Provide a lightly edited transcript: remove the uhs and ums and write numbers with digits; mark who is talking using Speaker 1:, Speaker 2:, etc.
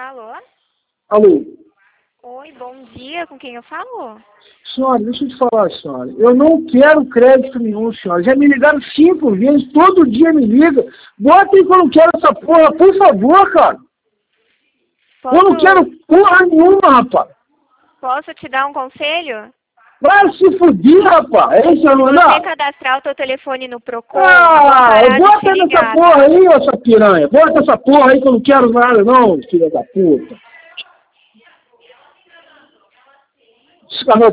Speaker 1: Alô?
Speaker 2: Alô?
Speaker 1: Oi, bom dia. Com quem eu falo?
Speaker 2: Senhora, deixa eu te falar, senhora. Eu não quero crédito nenhum, senhora. Já me ligaram 5 vezes, todo dia me liga. Bota aí que eu não quero essa porra, por favor, cara. Eu não quero porra nenhuma, rapaz.
Speaker 1: Posso te dar um conselho?
Speaker 2: Vai se fudir, rapaz. É isso, não
Speaker 1: Você
Speaker 2: dá?
Speaker 1: cadastrar o teu telefone no Procon,
Speaker 2: Bota nessa porra aí, ô essa piranha. Bota essa porra aí que eu não quero nada, não, filha da puta.